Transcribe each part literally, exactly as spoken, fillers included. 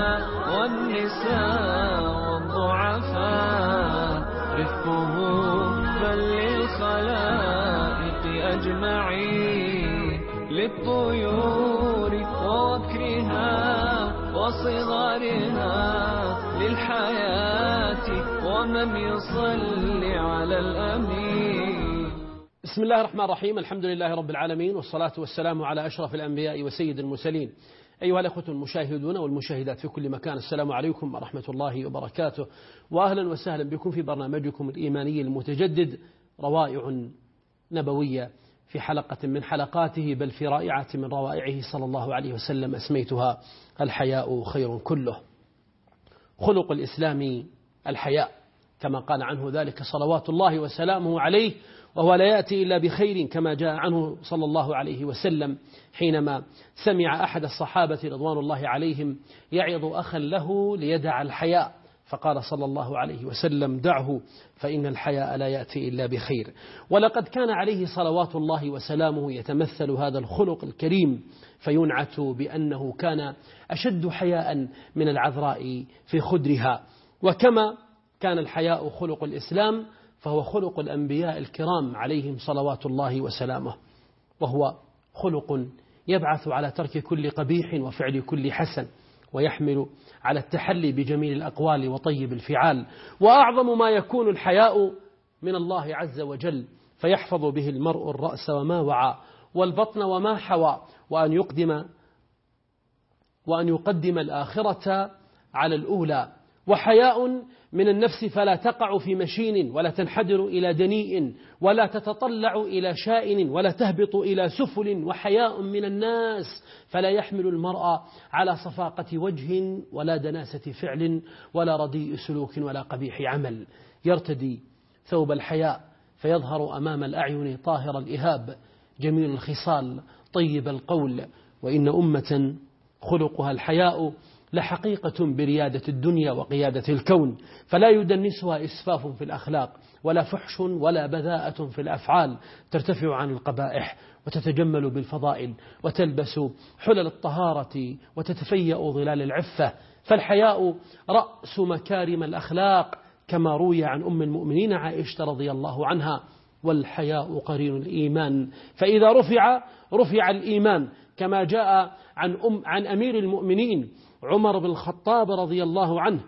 والنساء والضعفاء رفقه بل للخلائق أجمعين، للطيور ووكرها وصغارها، للحياة ومن يصلي على الأمين. بسم الله الرحمن الرحيم. الحمد لله رب العالمين، والصلاة والسلام على أشرف الأنبياء وسيد المرسلين. أيها الأخوة المشاهدون والمشاهدات في كل مكان، السلام عليكم ورحمة الله وبركاته، وأهلا وسهلا بكم في برنامجكم الإيماني المتجدد روائع نبوية، في حلقة من حلقاته بل في رائعة من روائعه صلى الله عليه وسلم أسميتها الحياء خير كله. خلق الإسلام الحياء، كما قال عنه ذلك صلوات الله وسلامه عليه، وهو لا يأتي إلا بخير، كما جاء عنه صلى الله عليه وسلم حينما سمع أحد الصحابة رضوان الله عليهم يعظ أخا له ليدع الحياء، فقال صلى الله عليه وسلم: دعه فإن الحياء لا يأتي إلا بخير. ولقد كان عليه صلوات الله وسلامه يتمثل هذا الخلق الكريم، فينعت بأنه كان أشد حياء من العذراء في خدرها. وكما كان الحياء خلق الإسلام، فهو خلق الأنبياء الكرام عليهم صلوات الله وسلامه، وهو خلق يبعث على ترك كل قبيح وفعل كل حسن، ويحمل على التحلي بجميل الأقوال وطيب الفعال. وأعظم ما يكون الحياء من الله عز وجل، فيحفظ به المرء الرأس وما وعى، والبطن وما حوى، وأن يقدم وأن يقدم الآخرة على الأولى. وحياء من النفس، فلا تقع في مشين، ولا تنحدر إلى دنيء، ولا تتطلع إلى شائن، ولا تهبط إلى سفل. وحياء من الناس، فلا يحمل المرء على صفاقة وجه، ولا دناسة فعل، ولا رديء سلوك، ولا قبيح عمل. يرتدي ثوب الحياء فيظهر أمام الأعين طاهر الإهاب، جميل الخصال، طيب القول. وإن أمة خلقها الحياء لحقيقة بريادة الدنيا وقيادة الكون، فلا يدنسها إسفاف في الأخلاق، ولا فحش، ولا بذاءة في الأفعال، ترتفع عن القبائح، وتتجمل بالفضائل، وتلبس حلل الطهارة، وتتفيأ ظلال العفة. فالحياء رأس مكارم الأخلاق، كما روي عن أم المؤمنين عائشة رضي الله عنها: والحياء قرين الإيمان، فإذا رفع رفع الإيمان، كما جاء عن أم عن أمير المؤمنين عمر بن الخطاب رضي الله عنه: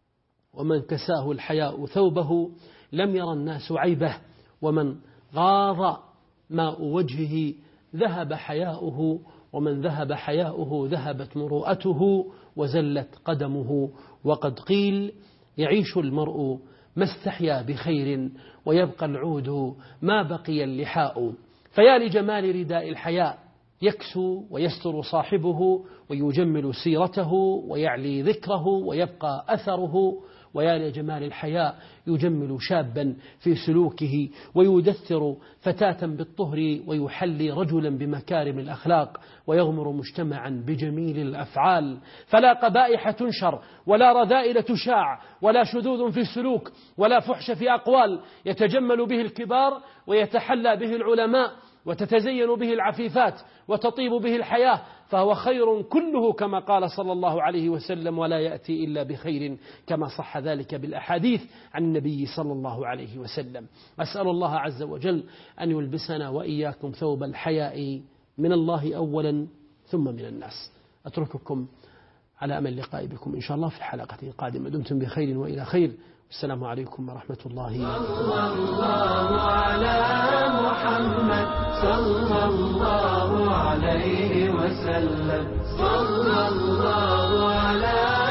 ومن كساه الحياء ثوبه لم ير الناس عيبه، ومن غاض ماء وجهه ذهب حياؤه، ومن ذهب حياؤه ذهبت مروءته وزلت قدمه. وقد قيل: يعيش المرء ما استحيا بخير، ويبقى العود ما بقي اللحاء. فيا لجمال رداء الحياء، يكسو ويستر صاحبه، ويجمل سيرته، ويعلي ذكره، ويبقى أثره. ويا لجمال الحياء، يجمل شابا في سلوكه، ويدثر فتاة بالطهر، ويحلي رجلا بمكارم الأخلاق، ويغمر مجتمعا بجميل الأفعال. فلا قبائح تنشر، ولا رذائل تشاع، ولا شذوذ في السلوك، ولا فحش في أقوال يتجمل به الكبار، ويتحلى به العلماء، وتتزين به العفيفات، وتطيب به الحياة، فهو خير كله، كما قال صلى الله عليه وسلم: ولا يأتي إلا بخير، كما صح ذلك بالأحاديث عن النبي صلى الله عليه وسلم. أسأل الله عز وجل أن يلبسنا وإياكم ثوب الحياء من الله أولا، ثم من الناس. أترككم على أمل لقاء بكم إن شاء الله في الحلقة القادمة. دمتم بخير وإلى خير، السلام عليكم ورحمة الله وبركاته. صلى الله على محمد صلى الله عليه وسلم، صلى الله على